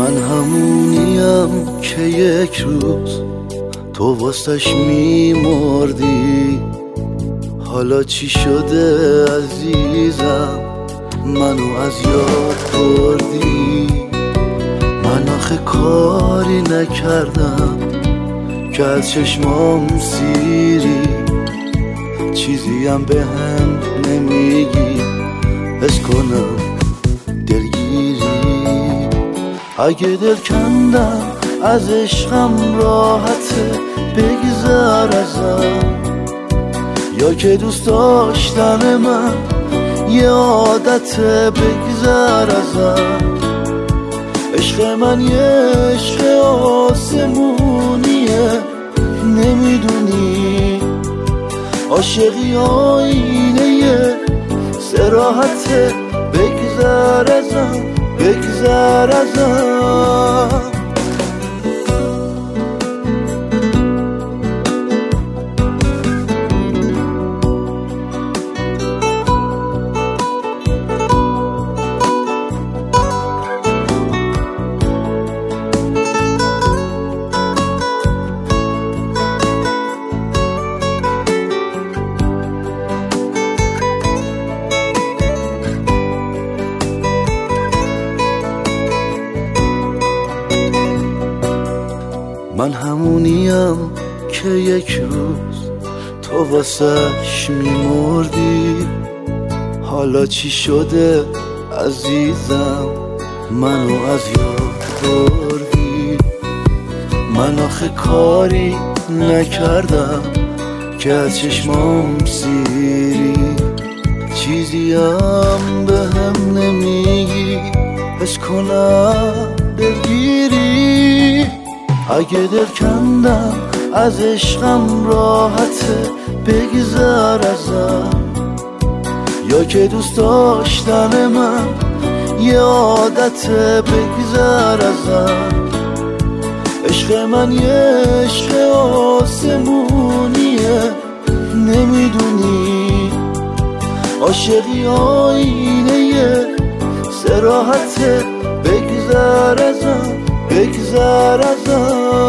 من همونیم که یک روز تو واسش میمردی. حالا چی شده عزیزم منو از یاد بردی؟ من آخه کاری نکردم که از چشمام سیری، چیزیم به هم نمیگی حس کنم دلگیری. اگه دل کندم از عشقم راحته بگذر ازم، یا که دوست داشتن من یه عادته بگذر ازم. عشق من یه عشق آسمونیه نمیدونی، عاشقی آینه صراحته بگذر ازم بگذر ازم. من همونیم که یک روز تو واسش میمردی. حالا چی شده عزیزم منو از یاد بردی؟ من آخه کاری نکردم که از چشمام سیری، چیزیم به هم نمیگی حس کنم دلگیری. اگه دل کندم از عشقم راحته بگذر ازم، یا که دوست داشتن من یه عادته بگذر ازم. عشق من یه عشق آسمونیه نمیدونی، عاشقی آینه صراحته بگذر ازم بگذر ازم.